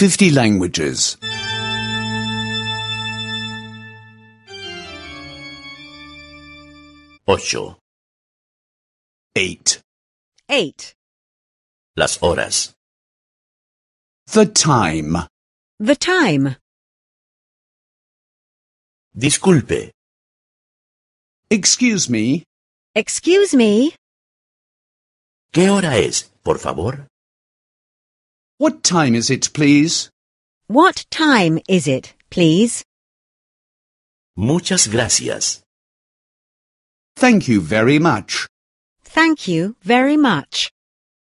50 languages. 8. 8. 8. Las horas. The time. The time. Disculpe, Excuse me. Excuse me. ¿qué hora es, por favor? What time is it, please? What time is it, please? Muchas gracias. Thank you very much. Thank you very much.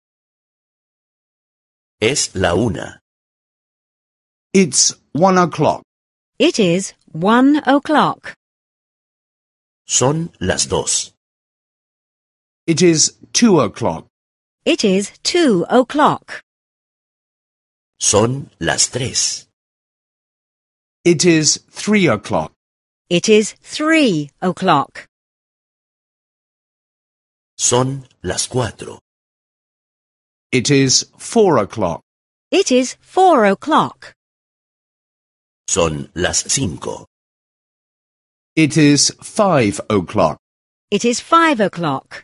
Es la 1. It's 1 o'clock. It is 1 o'clock. Son las 2. It is 2 o'clock. It is 2 o'clock. Son las 3. It is 3 o'clock. It is 3 o'clock. Son las 4. It is 4 o'clock. It is 4 o'clock. Son las 5. It is 5 o'clock. It is 5 o'clock.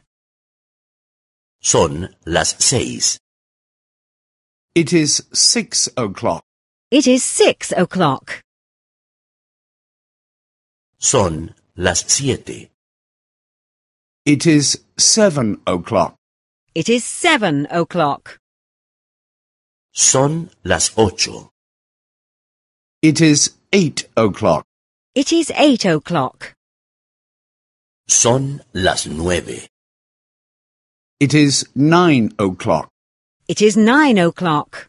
Son las 6. It is 6 o'clock. It is 6 o'clock. Son las 7. It is 7 o'clock. It is 7 o'clock. Son las 8. It is 8 o'clock. It is 8 o'clock. Son las 9. It is 9 o'clock. It is 9 o'clock.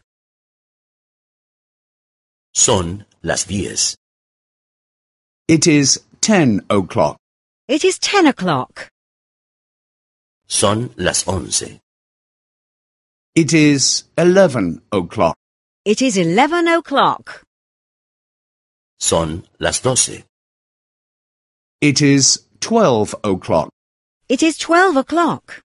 Son las 10. It is 10 o'clock. It is 10 o'clock. Son las 11. It is 11 o'clock. It is 11 o'clock. Son las 12. It is 12 o'clock. It is 12 o'clock.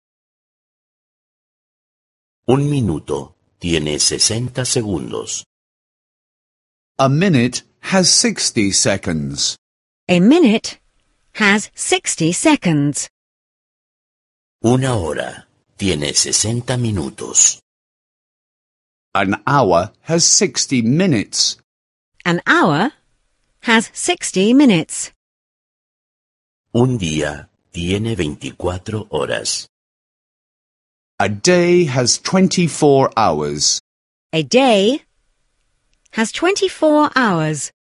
Un minuto tiene 60 segundos. A minute has 60 seconds. A minute has 60 seconds. Una hora tiene 60 minutos. An hour has 60 minutes. An hour has 60 minutes. Un día tiene 24 horas. A day has 24 hours. A day has 24 hours.